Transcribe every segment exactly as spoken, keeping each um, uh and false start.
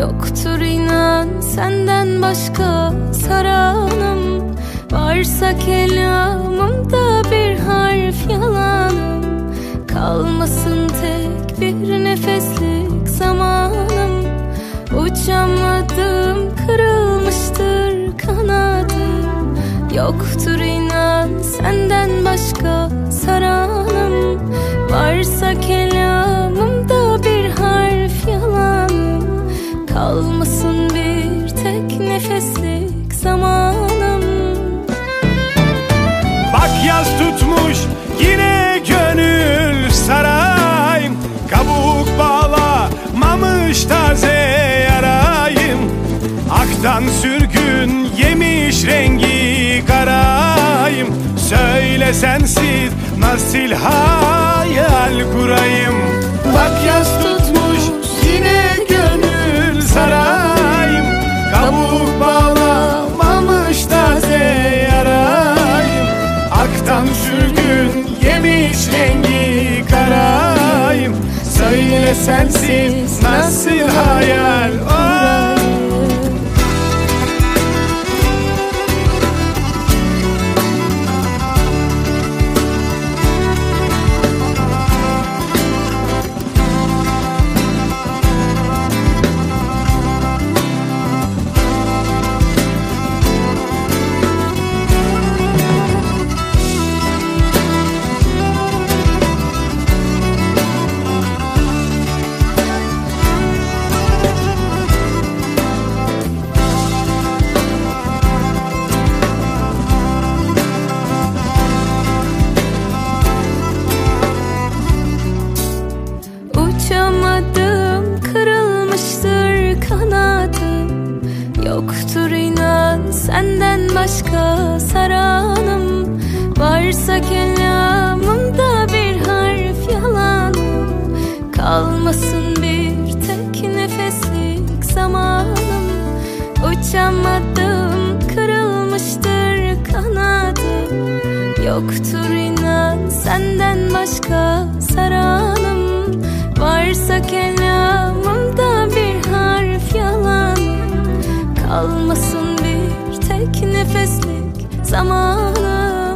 Yoktur inan senden başka saranım. Varsa kelamımda bir harf yalanım. Kalmasın tek bir nefeslik zamanım. Uçamadım, kırılmıştır kanadım. Yoktur inan senden başka saranım. Varsa kelamımda bir harf yalanım. Kalmasın bir tek nefeslik zamanım. Bak yaz tutmuş yine gönül sarayım. Kabuk bağlamamış taze yarayım. Aktan sürgün yemiş rengi karayım. Söyle sensiz nasıl hayal kurayım. Bak yaz tutmuş yine gönül sarayım. Kabuk bağlamamış taze yarayım. Aktan sürgün yemiş rengi karayım. Söyle sensiz nasıl hayal kurayım. Uçamadım, kırılmıştır kanadım. Yoktur inan senden başka saranım. Varsa kelamımda bir harf yalanım. Kalmasın bir tek nefeslik zamanım. Uçamadım, kırılmıştır kanadım. Yoktur inan senden başka saranım. Varsa kelamımda bir harf yalanım. Kalmasın bir tek nefeslik zamanım.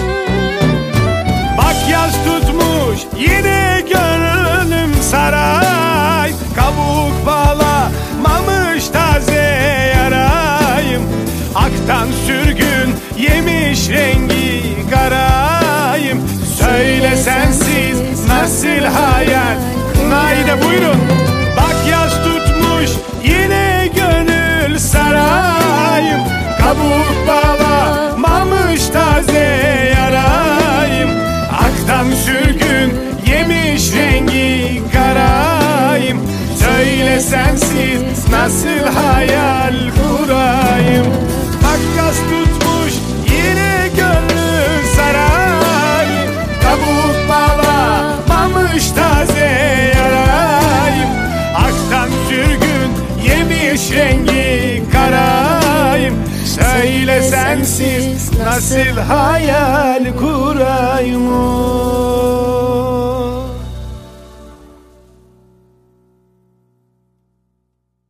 Bak yaz tutmuş yine gönlüm saray. Kabuk bağlamamış taze yarayım. Aktan sürgün yemiş rengi karayım. Söyle sensiz nasıl hayal. Naide buyurun. Bak yaz tutmuş yine gönül sarayım. Kabuk bağlamamış taze yarayım. Aktan sürgün yemiş rengi karayım. Söyle sensiz nasıl hayal kurayım. Bak yaz tutmuş yine gönül sarayım. Kabuk bağlamamış taze yarayım. Aktan sürgün yemiş rengi karayım. Söyle sensiz nasıl hayal kurayım.